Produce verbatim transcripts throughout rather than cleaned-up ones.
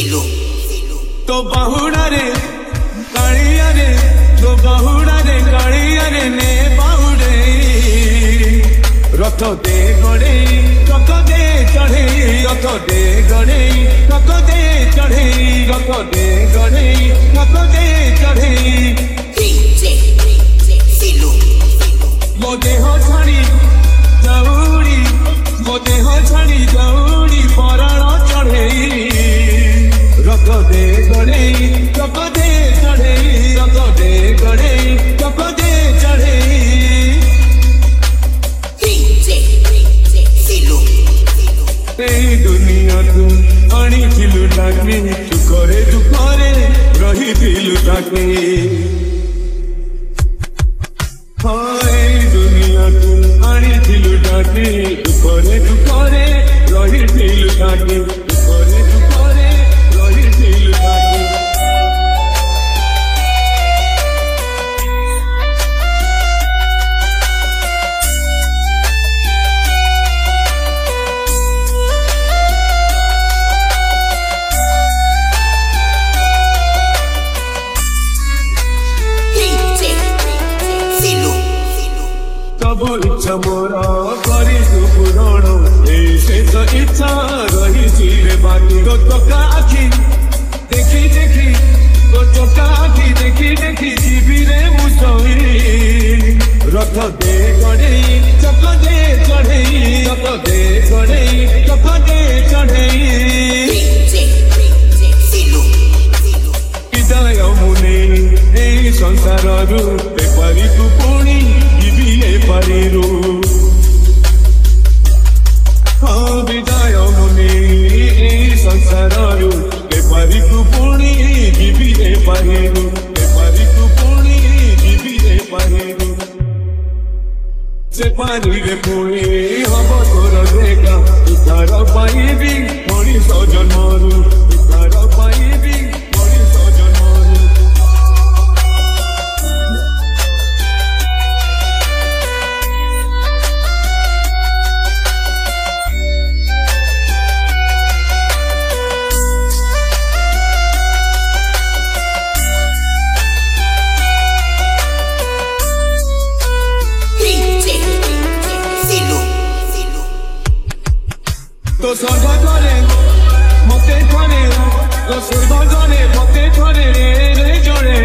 तो बाहुड़ा रे कालिया रे तो बाहुड़ा रे कालिया रे ने बाहुड़े रथ दे गड़े रथ दे चढ़े रथ दे गड़े रथ दे चढ़े रथ दे गड़े रथ दे चढ़े मो देह छाड़ी जाऊड़ी मो देह छाड़ी जाऊड़ी पराण चढ़े रथ दे गड़े रथ दे चढ़े रथ दे गड़े रथ दे चढ़े दुनिया तू आनी थिलु डाके दुखरे दुखरे रही थिलु डाके दुनिया तू आनी थिलु डाके दुखरे दुखरे रही थिलु डाके दुखरे दुखरे रही थिलु डाके सब इच्छा मोरा करी तू पूरण शेष इच्छा रही रे बाकी तो चका आखि देखी देखी तो चका आखि देखी देखी जीवी रे मुसई रथ दे गड़े चक दे चढ़े रथ दे गड़े चक दे चढ़े हृदय मुने ए संसार रूपे पारी तू पुणी पारिरू हाँ विदाय मुनि संसारू पारी तू पुणी जीवी रे पारिरू पारी तू पुणी जीवी रे पारिरू से पारी रे पुणी हम तोर देखा उद्धार पाइबी मनीष जन्मरू उद्धार पाइबी मनीष जन्मरू तो स्वर्ग करे मते करे तो स्वर्ग करे मते करे रे रे जोड़े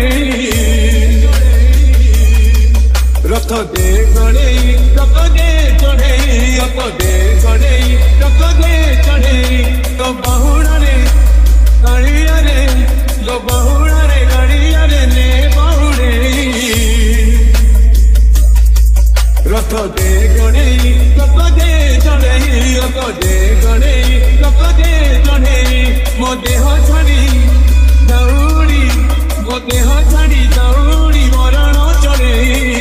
रथ दे गड़े रथ दे चढ़े रथ दे गड़े रथ दे चढ़े तो बाहुड़ा रे कालिया रे तो बाहुड़ा रे कालिया रे ने बाहुड़े रथ दे गड़े रथ दे चढ़े रथ दे गड़े रथ दे चढ़े मो देह छाड़ी दौड़ी मो देह छाड़ी दौड़ी मरण चढ़े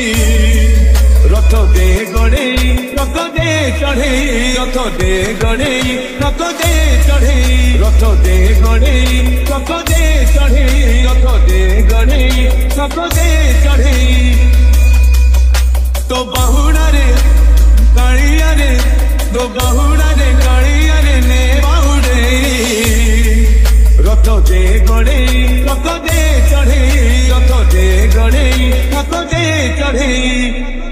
रथ दे गड़े रथ दे चढ़े रथ दे गड़े रथ दे चढ़े रथ दे गड़े रथ दे चढ़े रथ दे गड़े रथ दे चढ़े तो बाहुड़ा रे कालिया रे तो बाहुड़ा रे कालिया रे ने बाहुड़े रथ दे गड़े रथ दे चढ़े रथ दे गड़े रथ दे चढ़े।